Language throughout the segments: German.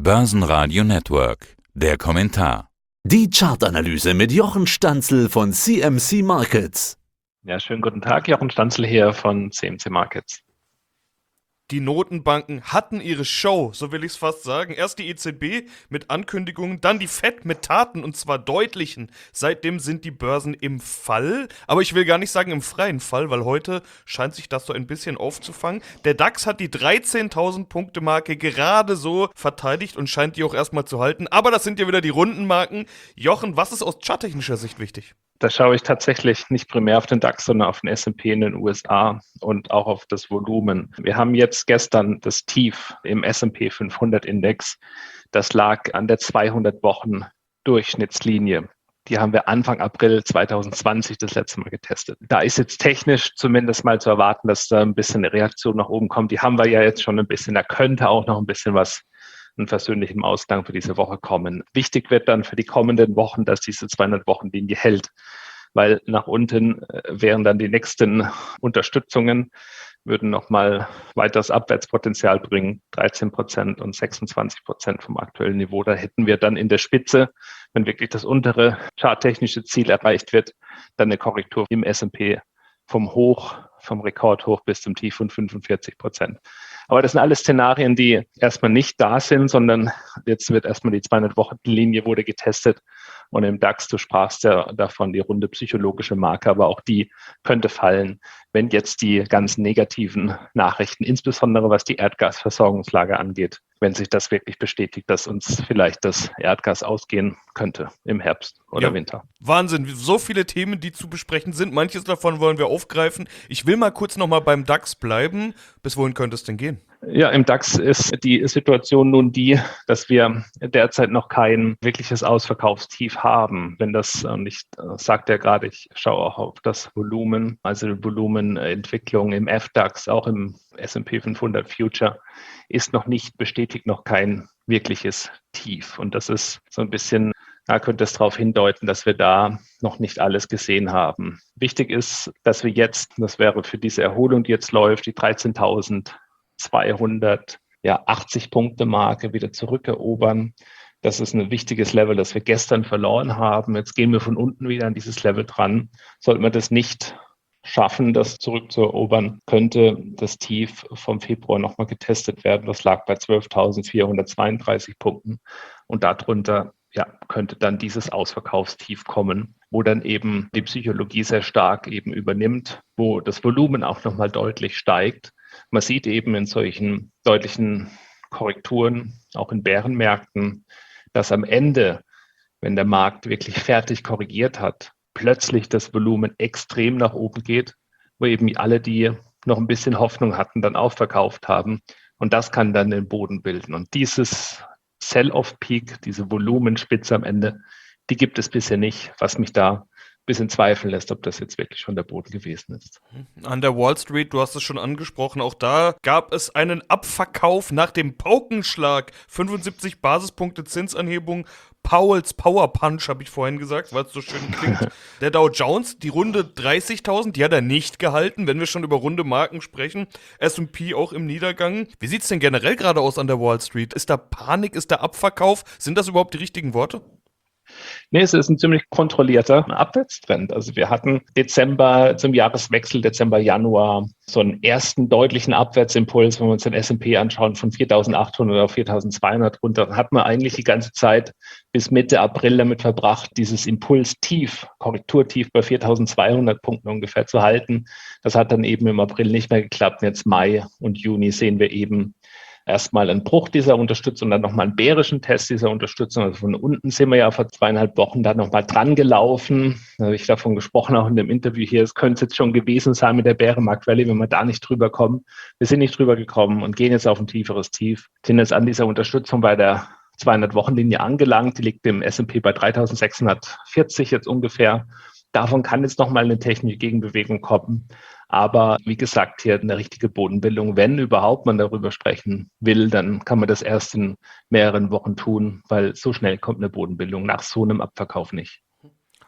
Börsenradio Network. Der Kommentar. Die Chartanalyse mit Jochen Stanzel von CMC Markets. Ja, schönen guten Tag, Jochen Stanzel hier von CMC Markets. Die Notenbanken hatten ihre Show, so will ich es fast sagen. Erst die EZB mit Ankündigungen, dann die FED mit Taten, und zwar deutlichen. Seitdem sind die Börsen im Fall, aber ich will gar nicht sagen im freien Fall, weil heute scheint sich das so ein bisschen aufzufangen. Der DAX hat die 13.000 Punkte Marke gerade so verteidigt und scheint die auch erstmal zu halten. Aber das sind ja wieder die runden Marken. Jochen, was ist aus charttechnischer Sicht wichtig? Da schaue ich tatsächlich nicht primär auf den DAX, sondern auf den S&P in den USA und auch auf das Volumen. Wir haben jetzt gestern das Tief im S&P 500 Index. Das lag an der 200 Wochen Durchschnittslinie. Die haben wir Anfang April 2020 das letzte Mal getestet. Da ist jetzt technisch zumindest mal zu erwarten, dass da ein bisschen eine Reaktion nach oben kommt. Die haben wir ja jetzt schon ein bisschen. Da könnte auch noch ein bisschen was einen versöhnlichen Ausgang für diese Woche kommen. Wichtig wird dann für die kommenden Wochen, dass diese 200-Wochen-Linie hält, weil nach unten wären dann die nächsten Unterstützungen, würden nochmal weiteres Abwärtspotenzial bringen, 13% und 26% vom aktuellen Niveau. Da hätten wir dann in der Spitze, wenn wirklich das untere charttechnische Ziel erreicht wird, dann eine Korrektur im S&P vom Rekordhoch bis zum Tief von 45%. Aber das sind alles Szenarien, die erstmal nicht da sind, sondern jetzt wird erstmal die 200-Wochen-Linie wurde getestet. Und im DAX, du sprachst ja davon, die runde psychologische Marke, aber auch die könnte fallen, wenn jetzt die ganz negativen Nachrichten, insbesondere was die Erdgasversorgungslage angeht, wenn sich das wirklich bestätigt, dass uns vielleicht das Erdgas ausgehen könnte im Herbst oder Winter. Wahnsinn, so viele Themen, die zu besprechen sind. Manches davon wollen wir aufgreifen. Ich will mal kurz nochmal beim DAX bleiben. Bis wohin könnte es denn gehen? Ja, im DAX ist die Situation nun die, dass wir derzeit noch kein wirkliches Ausverkaufstief haben. Wenn das nicht, sagt er gerade, ich schaue auch auf das Volumen, also die Volumenentwicklung im FDAX, auch im S&P 500 Future, ist noch nicht bestätigt, noch kein wirkliches Tief. Und das ist so ein bisschen, da könnte es darauf hindeuten, dass wir da noch nicht alles gesehen haben. Wichtig ist, dass wir jetzt, das wäre für diese Erholung, die jetzt läuft, die 13.280 Punkte Marke wieder zurückerobern. Das ist ein wichtiges Level, das wir gestern verloren haben. Jetzt gehen wir von unten wieder an dieses Level dran. Sollten wir das nicht schaffen, das zurückzuerobern, könnte das Tief vom Februar nochmal getestet werden. Das lag bei 12.432 Punkten. Und darunter könnte dann dieses Ausverkaufstief kommen, wo dann eben die Psychologie sehr stark eben übernimmt, wo das Volumen auch nochmal deutlich steigt. Man sieht eben in solchen deutlichen Korrekturen, auch in Bärenmärkten, dass am Ende, wenn der Markt wirklich fertig korrigiert hat, plötzlich das Volumen extrem nach oben geht, wo eben alle, die noch ein bisschen Hoffnung hatten, dann aufverkauft haben. Und das kann dann den Boden bilden. Und dieses Sell-off-Peak, diese Volumenspitze am Ende, die gibt es bisher nicht, was mich da ein bisschen zweifeln lässt, ob das jetzt wirklich schon der Boden gewesen ist. An der Wall Street, du hast es schon angesprochen, auch da gab es einen Abverkauf nach dem Paukenschlag. 75 Basispunkte Zinsanhebung. Powells Power Punch, habe ich vorhin gesagt, weil es so schön klingt. Der Dow Jones, die Runde 30.000, die hat er nicht gehalten, wenn wir schon über runde Marken sprechen. S&P auch im Niedergang. Wie sieht es denn generell gerade aus an der Wall Street? Ist da Panik, ist da Abverkauf? Sind das überhaupt die richtigen Worte? Nee, es ist ein ziemlich kontrollierter Abwärtstrend. Also wir hatten Dezember zum Jahreswechsel, Dezember, Januar, so einen ersten deutlichen Abwärtsimpuls, wenn wir uns den S&P anschauen, von 4.800 auf 4.200 runter. Dann hat man eigentlich die ganze Zeit bis Mitte April damit verbracht, dieses Impulstief, Korrekturtief bei 4.200 Punkten ungefähr zu halten. Das hat dann eben im April nicht mehr geklappt. Jetzt Mai und Juni sehen wir eben erstmal einen Bruch dieser Unterstützung, dann nochmal einen bärischen Test dieser Unterstützung. Also von unten sind wir ja vor 2,5 Wochen da nochmal dran gelaufen. Da habe ich davon gesprochen, auch in dem Interview hier. Es könnte jetzt schon gewesen sein mit der Bärenmarkt-Rallye, wenn wir da nicht drüber kommen. Wir sind nicht drüber gekommen und gehen jetzt auf ein tieferes Tief. Sind jetzt an dieser Unterstützung bei der 200-Wochen-Linie angelangt. Die liegt im S&P bei 3.640 jetzt ungefähr. Davon kann jetzt nochmal eine technische Gegenbewegung kommen. Aber wie gesagt, hier eine richtige Bodenbildung. Wenn überhaupt man darüber sprechen will, dann kann man das erst in mehreren Wochen tun, weil so schnell kommt eine Bodenbildung nach so einem Abverkauf nicht.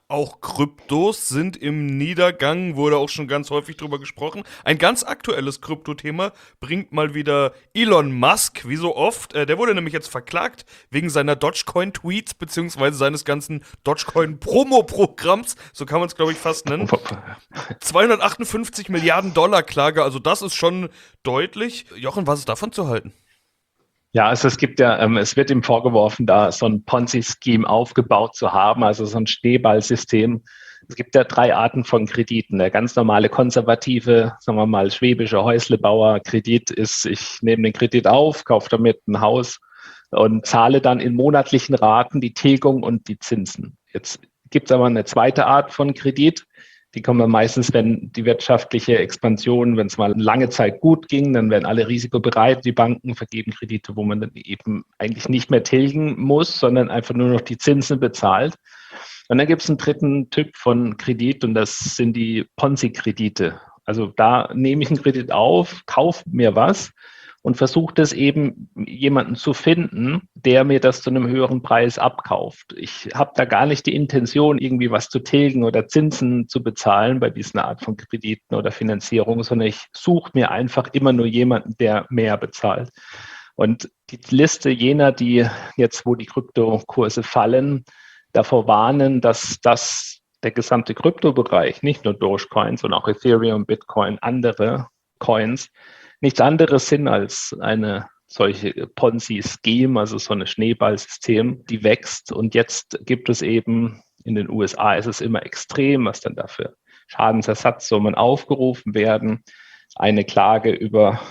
Auch Kryptos sind im Niedergang, wurde auch schon ganz häufig drüber gesprochen. Ein ganz aktuelles Kryptothema bringt mal wieder Elon Musk, wie so oft. Der wurde nämlich jetzt verklagt wegen seiner Dogecoin-Tweets beziehungsweise seines ganzen Dogecoin-Promo-Programms, so kann man es, glaube ich, fast nennen. 258 Milliarden Dollar Klage, also das ist schon deutlich. Jochen, was ist davon zu halten? Ja, also es gibt ja, es wird ihm vorgeworfen, da so ein Ponzi-Scheme aufgebaut zu haben, also so ein Schneeballsystem. Es gibt ja 3 Arten von Krediten. Der ganz normale konservative, sagen wir mal, schwäbische Häuslebauer-Kredit ist, ich nehme den Kredit auf, kaufe damit ein Haus und zahle dann in monatlichen Raten die Tilgung und die Zinsen. Jetzt gibt es aber eine zweite Art von Kredit. Die kommen meistens, wenn die wirtschaftliche Expansion, wenn es mal eine lange Zeit gut ging, dann werden alle risikobereit. Die Banken vergeben Kredite, wo man dann eben eigentlich nicht mehr tilgen muss, sondern einfach nur noch die Zinsen bezahlt. Und dann gibt es einen dritten Typ von Kredit und das sind die Ponzi-Kredite. Also da nehme ich einen Kredit auf, kaufe mir was und versuche das eben jemanden zu finden, der mir das zu einem höheren Preis abkauft. Ich habe da gar nicht die Intention, irgendwie was zu tilgen oder Zinsen zu bezahlen bei dieser Art von Krediten oder Finanzierung, sondern ich suche mir einfach immer nur jemanden, der mehr bezahlt. Und die Liste jener, die jetzt, wo die Kryptokurse fallen, davor warnen, dass das der gesamte Kryptobereich, nicht nur Dogecoin, sondern auch Ethereum, Bitcoin, andere Coins, nichts anderes sind als eine solche Ponzi-Scheme, also so ein Schneeballsystem, die wächst. Und jetzt gibt es eben, in den USA ist es immer extrem, was dann dafür Schadensersatzsummen aufgerufen werden. Eine Klage über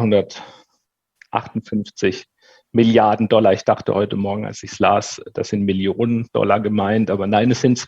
258 Milliarden Dollar. Ich dachte heute Morgen, als ich es las, das sind Millionen Dollar gemeint, aber nein, es sind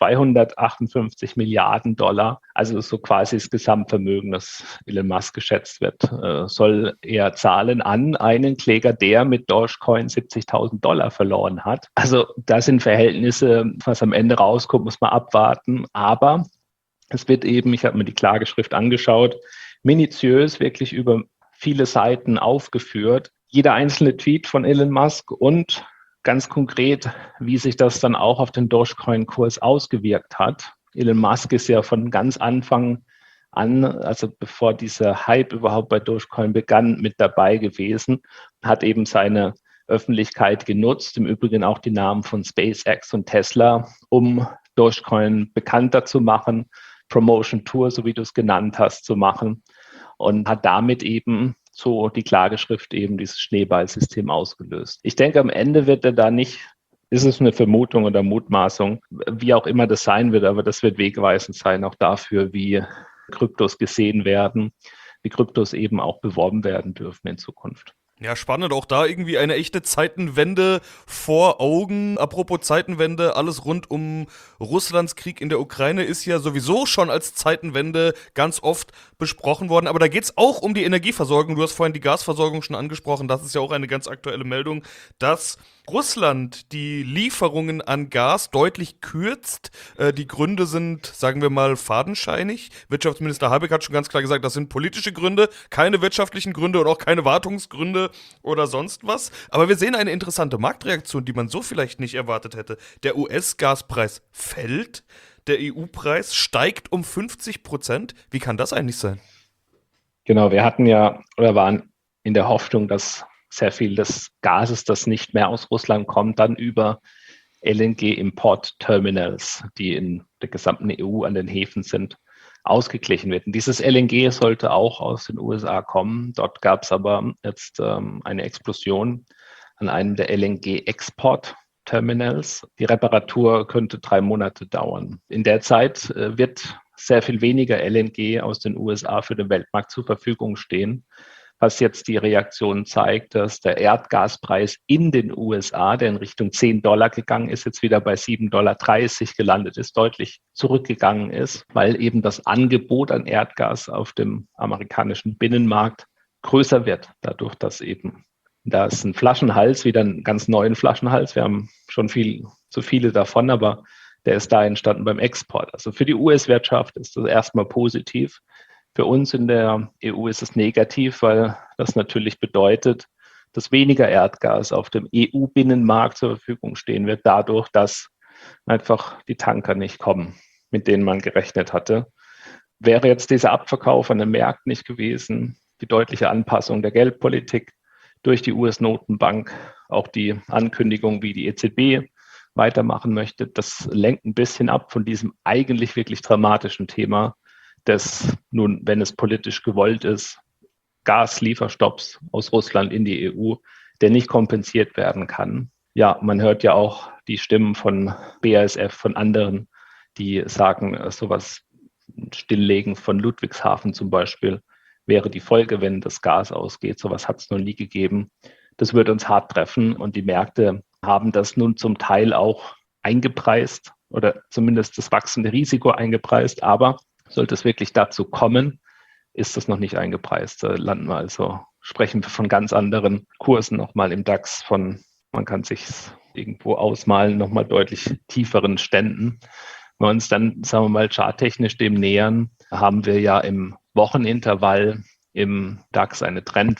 258 Milliarden Dollar. Also so quasi das Gesamtvermögen, das Elon Musk geschätzt wird, soll er zahlen an einen Kläger, der mit Dogecoin 70.000 Dollar verloren hat. Also das sind Verhältnisse, was am Ende rauskommt, muss man abwarten. Aber es wird eben, ich habe mir die Klageschrift angeschaut, minutiös wirklich über viele Seiten aufgeführt, jeder einzelne Tweet von Elon Musk und ganz konkret, wie sich das dann auch auf den Dogecoin-Kurs ausgewirkt hat. Elon Musk ist ja von ganz Anfang an, also bevor dieser Hype überhaupt bei Dogecoin begann, mit dabei gewesen, hat eben seine Öffentlichkeit genutzt, im Übrigen auch die Namen von SpaceX und Tesla, um Dogecoin bekannter zu machen, Promotion Tour, so wie du es genannt hast, zu machen und hat damit eben so die Klageschrift eben dieses Schneeballsystem ausgelöst. Ich denke, am Ende wird er da nicht, ist es eine Vermutung oder Mutmaßung, wie auch immer das sein wird, aber das wird wegweisend sein, auch dafür, wie Kryptos gesehen werden, wie Kryptos eben auch beworben werden dürfen in Zukunft. Ja, spannend, auch da irgendwie eine echte Zeitenwende vor Augen. Apropos Zeitenwende, alles rund um Russlands Krieg in der Ukraine ist ja sowieso schon als Zeitenwende ganz oft besprochen worden. Aber da geht es auch um die Energieversorgung. Du hast vorhin die Gasversorgung schon angesprochen. Das ist ja auch eine ganz aktuelle Meldung, dass Russland die Lieferungen an Gas deutlich kürzt. Die Gründe sind, sagen wir mal, fadenscheinig. Wirtschaftsminister Habeck hat schon ganz klar gesagt, das sind politische Gründe, keine wirtschaftlichen Gründe und auch keine Wartungsgründe oder sonst was. Aber wir sehen eine interessante Marktreaktion, die man so vielleicht nicht erwartet hätte. Der US-Gaspreis fällt, der EU-Preis steigt um 50%. Wie kann das eigentlich sein? Genau, wir hatten ja oder waren in der Hoffnung, dass sehr viel des Gases, das nicht mehr aus Russland kommt, dann über LNG-Import-Terminals, die in der gesamten EU an den Häfen sind, ausgeglichen wird. Und dieses LNG sollte auch aus den USA kommen. Dort gab es aber jetzt eine Explosion an einem der LNG-Export-Terminals. Die Reparatur könnte 3 Monate dauern. In der Zeit wird sehr viel weniger LNG aus den USA für den Weltmarkt zur Verfügung stehen, was jetzt die Reaktion zeigt, dass der Erdgaspreis in den USA, der in Richtung $10 gegangen ist, jetzt wieder bei $7,30 gelandet ist, deutlich zurückgegangen ist, weil eben das Angebot an Erdgas auf dem amerikanischen Binnenmarkt größer wird, dadurch, dass eben da ist ein Flaschenhals, wieder einen ganz neuen Flaschenhals. Wir haben schon zu viele davon, aber der ist da entstanden beim Export. Also für die US-Wirtschaft ist das erstmal positiv. Für uns in der EU ist es negativ, weil das natürlich bedeutet, dass weniger Erdgas auf dem EU-Binnenmarkt zur Verfügung stehen wird, dadurch, dass einfach die Tanker nicht kommen, mit denen man gerechnet hatte. Wäre jetzt dieser Abverkauf an den Märkten nicht gewesen, die deutliche Anpassung der Geldpolitik durch die US-Notenbank, auch die Ankündigung, wie die EZB weitermachen möchte, das lenkt ein bisschen ab von diesem eigentlich wirklich dramatischen Thema des, nun, wenn es politisch gewollt ist, Gaslieferstopps aus Russland in die EU, der nicht kompensiert werden kann. Ja, man hört ja auch die Stimmen von BASF, von anderen, die sagen, sowas Stilllegen von Ludwigshafen zum Beispiel wäre die Folge, wenn das Gas ausgeht. Sowas hat es noch nie gegeben. Das wird uns hart treffen und die Märkte haben das nun zum Teil auch eingepreist oder zumindest das wachsende Risiko eingepreist. Aber sollte es wirklich dazu kommen, ist das noch nicht eingepreist. Da landen wir also, sprechen wir von ganz anderen Kursen nochmal im DAX von, man kann sich irgendwo ausmalen, nochmal deutlich tieferen Ständen. Wenn wir uns dann, sagen wir mal, charttechnisch dem nähern, haben wir ja im Wochenintervall im DAX eine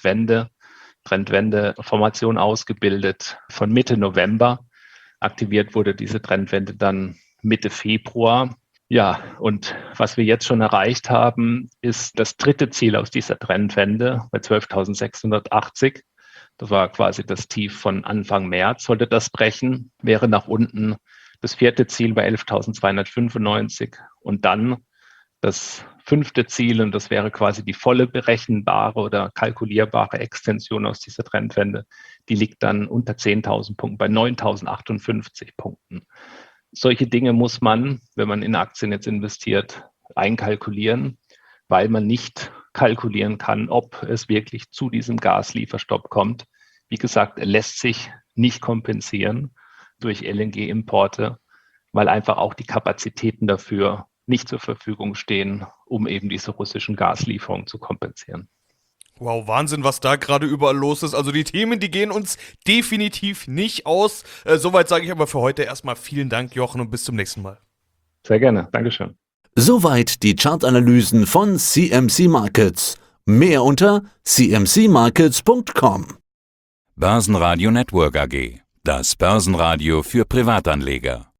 Trendwende-Formation ausgebildet von Mitte November. Aktiviert wurde diese Trendwende dann Mitte Februar. Ja, und was wir jetzt schon erreicht haben, ist das dritte Ziel aus dieser Trendwende bei 12.680. Das war quasi das Tief von Anfang März. Sollte das brechen, wäre nach unten das vierte Ziel bei 11.295 und dann das fünfte Ziel, und das wäre quasi die volle berechenbare oder kalkulierbare Extension aus dieser Trendwende, die liegt dann unter 10.000 Punkten, bei 9.058 Punkten. Solche Dinge muss man, wenn man in Aktien jetzt investiert, einkalkulieren, weil man nicht kalkulieren kann, ob es wirklich zu diesem Gaslieferstopp kommt. Wie gesagt, er lässt sich nicht kompensieren durch LNG-Importe, weil einfach auch die Kapazitäten dafür nicht zur Verfügung stehen, um eben diese russischen Gaslieferungen zu kompensieren. Wow, Wahnsinn, was da gerade überall los ist. Also die Themen, die gehen uns definitiv nicht aus. Soweit sage ich aber für heute erstmal vielen Dank, Jochen, und bis zum nächsten Mal. Sehr gerne, Dankeschön. Soweit die Chartanalysen von CMC Markets. Mehr unter cmcmarkets.com. Börsenradio Network AG. Das Börsenradio für Privatanleger.